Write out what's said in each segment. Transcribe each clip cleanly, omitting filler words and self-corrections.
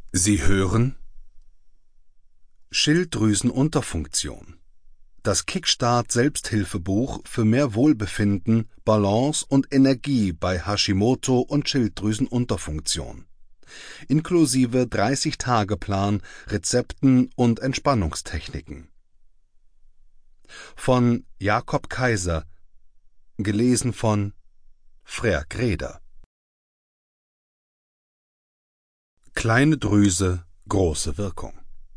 Sie hören Schilddrüsenunterfunktion. Das Kickstart-Selbsthilfebuch für mehr Wohlbefinden, Balance und Energie bei Hashimoto und Schilddrüsenunterfunktion. Inklusive 30-Tage-Plan, Rezepten und Entspannungstechniken. Von Jakob Kaiser, gelesen von Freya Greder. Kleine Drüse, große Wirkung.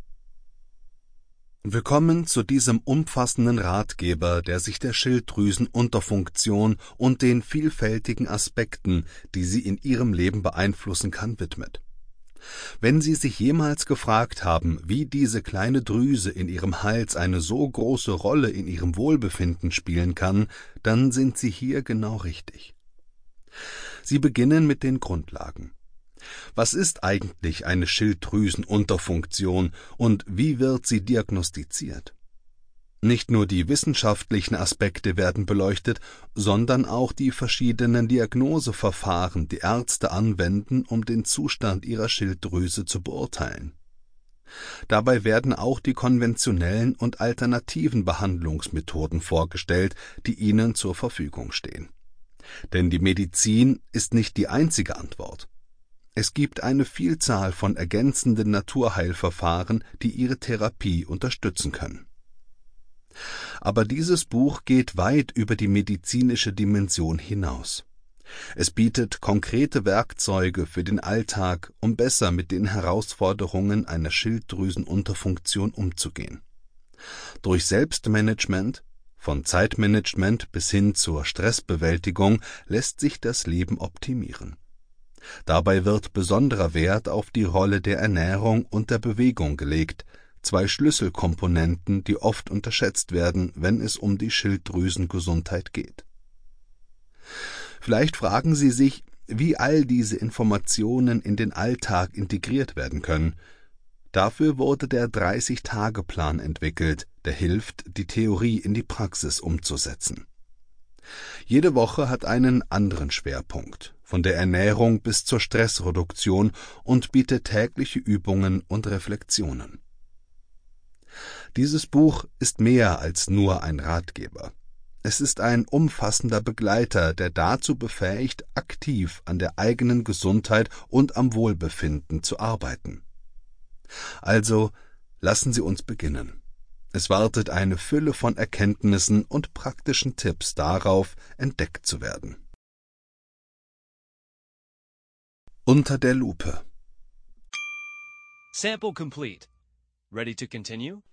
Willkommen zu diesem umfassenden Ratgeber, der sich der Schilddrüsenunterfunktion und den vielfältigen Aspekten, die sie in Ihrem Leben beeinflussen kann, widmet. Wenn Sie sich jemals gefragt haben, wie diese kleine Drüse in Ihrem Hals eine so große Rolle in Ihrem Wohlbefinden spielen kann, dann sind Sie hier genau richtig. Sie beginnen mit den Grundlagen. Was ist eigentlich eine Schilddrüsenunterfunktion und wie wird sie diagnostiziert? Nicht nur die wissenschaftlichen Aspekte werden beleuchtet, sondern auch die verschiedenen Diagnoseverfahren, die Ärzte anwenden, um den Zustand ihrer Schilddrüse zu beurteilen. Dabei werden auch die konventionellen und alternativen Behandlungsmethoden vorgestellt, die ihnen zur Verfügung stehen. Denn die Medizin ist nicht die einzige Antwort. Es gibt eine Vielzahl von ergänzenden Naturheilverfahren, die Ihre Therapie unterstützen können. Aber dieses Buch geht weit über die medizinische Dimension hinaus. Es bietet konkrete Werkzeuge für den Alltag, um besser mit den Herausforderungen einer Schilddrüsenunterfunktion umzugehen. Durch Selbstmanagement, von Zeitmanagement bis hin zur Stressbewältigung, lässt sich das Leben optimieren. Dabei wird besonderer Wert auf die Rolle der Ernährung und der Bewegung gelegt, zwei Schlüsselkomponenten, die oft unterschätzt werden, wenn es um die Schilddrüsengesundheit geht. Vielleicht fragen Sie sich, wie all diese Informationen in den Alltag integriert werden können. Dafür wurde der 30-Tage-Plan entwickelt, der hilft, die Theorie in die Praxis umzusetzen. Jede Woche hat einen anderen Schwerpunkt, von der Ernährung bis zur Stressreduktion, und bietet tägliche Übungen und Reflexionen. Dieses Buch ist mehr als nur ein Ratgeber. Es ist ein umfassender Begleiter, der dazu befähigt, aktiv an der eigenen Gesundheit und am Wohlbefinden zu arbeiten. Also, lassen Sie uns beginnen. Es wartet eine Fülle von Erkenntnissen und praktischen Tipps darauf, entdeckt zu werden. Unter der Lupe. Sample complete. Ready to continue?